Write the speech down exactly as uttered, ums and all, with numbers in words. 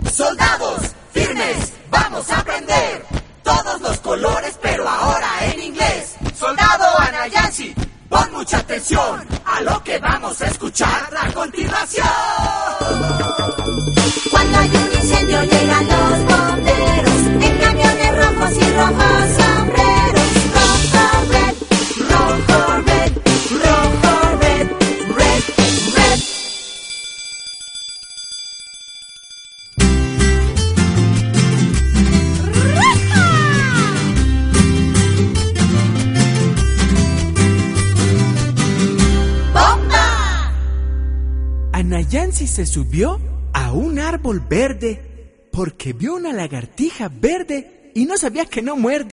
Soldados, firmes, vamos a aprender todos los colores, pero ahora en inglés. Soldado Ana Yancy, pon mucha atención a lo que vamos a escuchar a continuación. Cuando hay un incendio llegan los bomberos en camiones rojos y rojos sombreros. Rojo, red, rojo, red, rojo, red, red, red. ¡Bomba! Ana Yancy se subió a un árbol verde porque vio una lagartija verde y no sabía que no muerde.